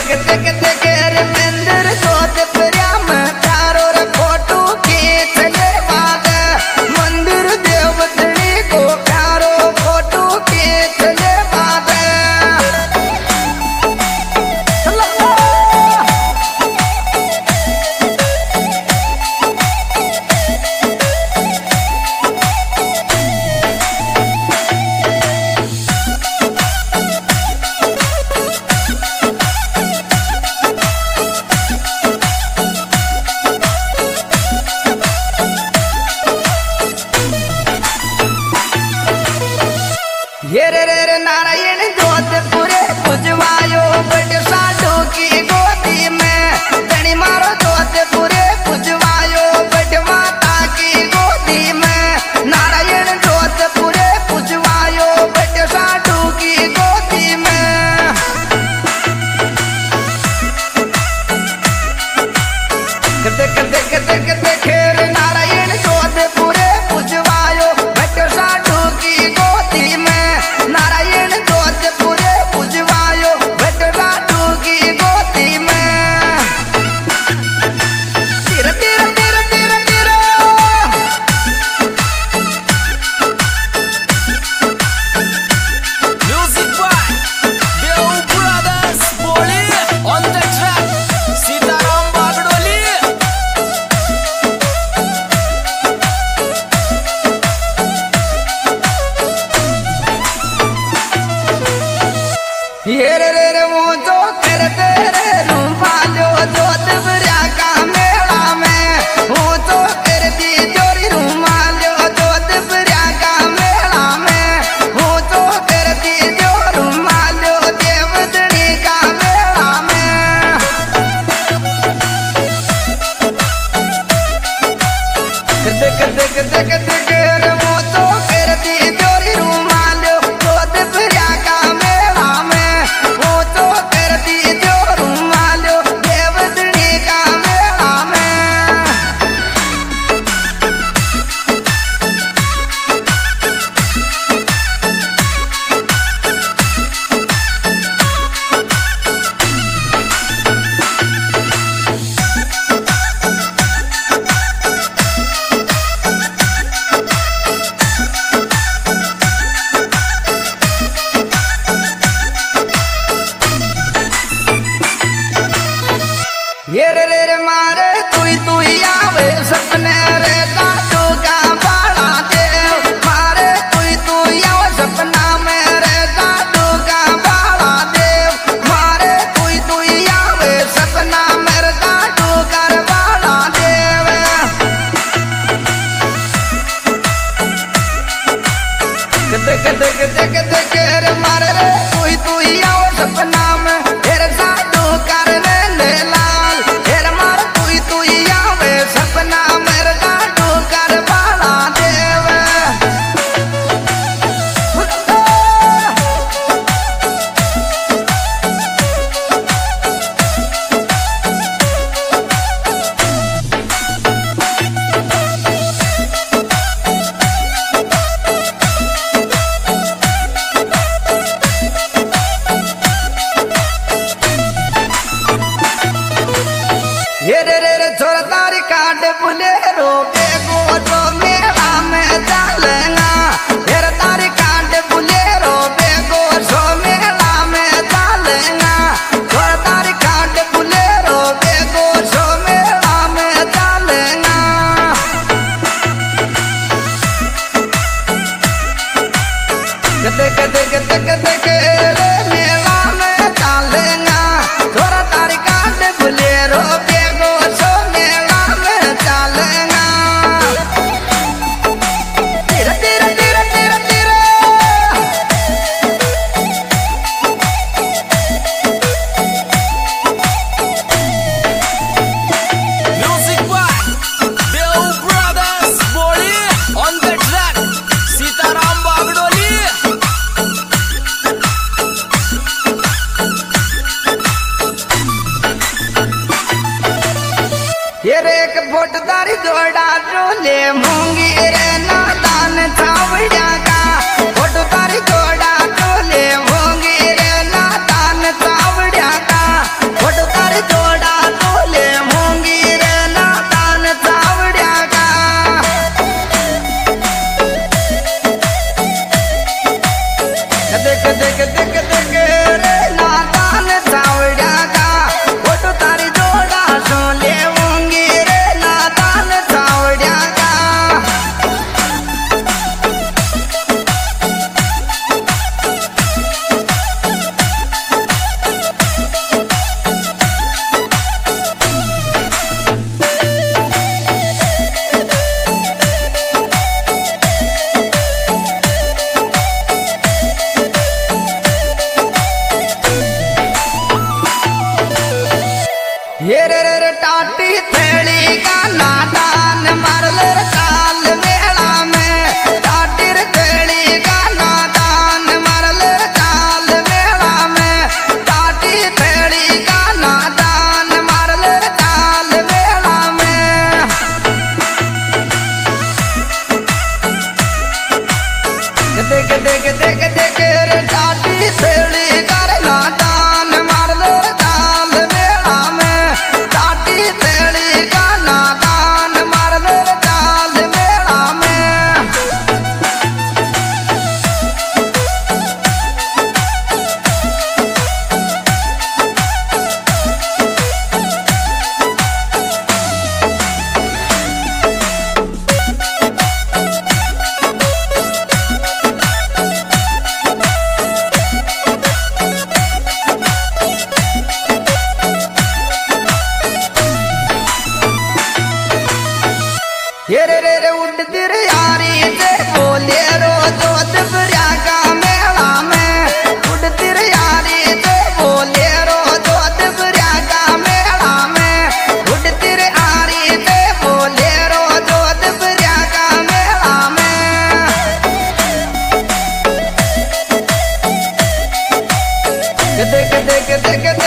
फोटदारी जोड़ा चोले मूंगी रे नादान छावड़िया का फोटदारी जोड़ा चोले मूंगी रे नादान छावड़िया का देख देख देख देख रे नादान सावड़ा का फोटो तारी जोड़ा सो लेऊंगी रे नादान सावड़ा का। ये रे रे रे टाटी थेड़ी का नादान मारल रे काल मेला में। टाटी रे थेड़ी का नादान मारल रे काल मेला में। टाटी थेड़ी का नादान मारल रे काल मेला में। देख देख देख देख रे टाटी थेड़ी का नादान मारल रे काल मेला में। टाटी थेड़ी का नादान मारल रे काल मेला में। ये रे रे रे उड़ती रे यारी से बोले रो जोधपुरिया का मेला में। उड़ती रे यारी से बोले रो जोधपुरिया का मेला में। उड़ती रे यारी से बोले रो जोधपुरिया का मेला में। देख देख देख